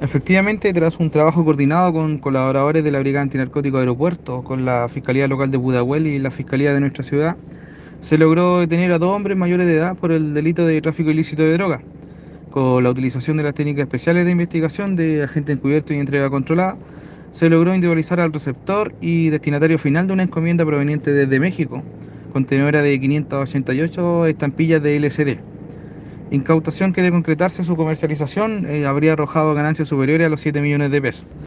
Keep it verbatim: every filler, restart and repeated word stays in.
Efectivamente, tras un trabajo coordinado con colaboradores de la Brigada Antinarcótico de Aeropuertos, con la Fiscalía Local de Pudahuel y la Fiscalía de nuestra ciudad, se logró detener a dos hombres mayores de edad por el delito de tráfico ilícito de droga. Con la utilización de las técnicas especiales de investigación de agente encubierto y entrega controlada, se logró individualizar al receptor y destinatario final de una encomienda proveniente desde México, contenedora de quinientas ochenta y ocho estampillas de L C D. Incautación que de concretarse su comercialización eh, habría arrojado ganancias superiores a los siete millones de pesos.